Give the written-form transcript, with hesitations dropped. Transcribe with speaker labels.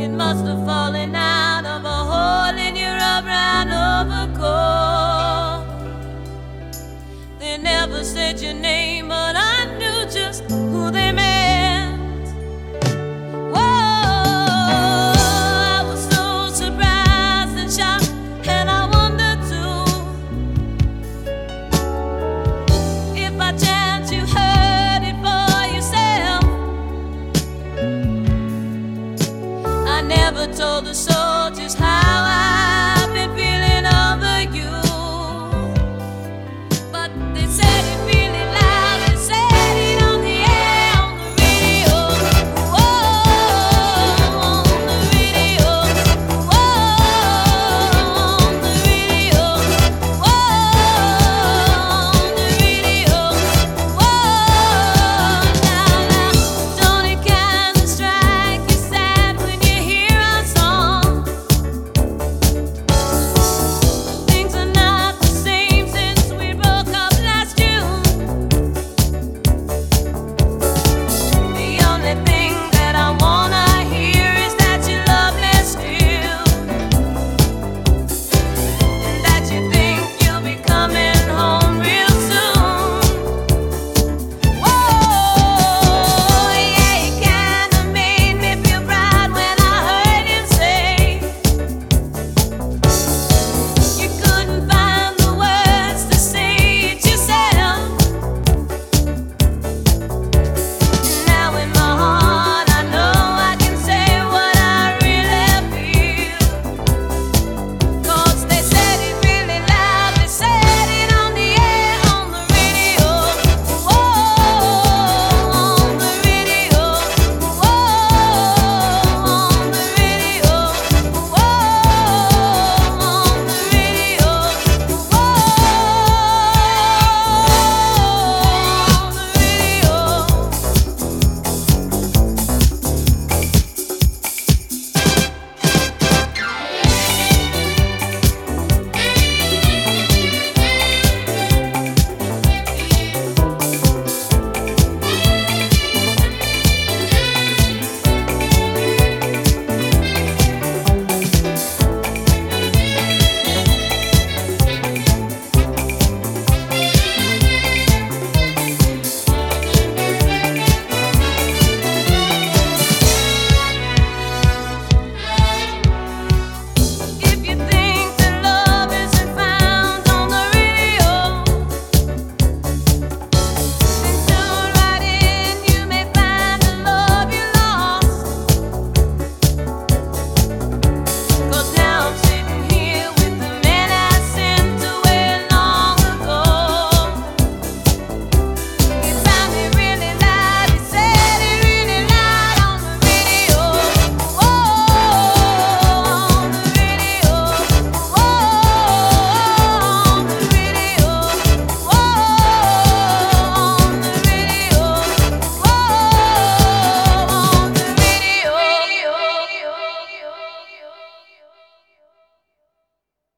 Speaker 1: It must have fallen out of a hole in your brown overcoat. They never said your name, but I knew just who they meant. Whoa, I was so surprised and shocked, and I wondered too if by chance you heard it for yourself. I never told the soldiers how I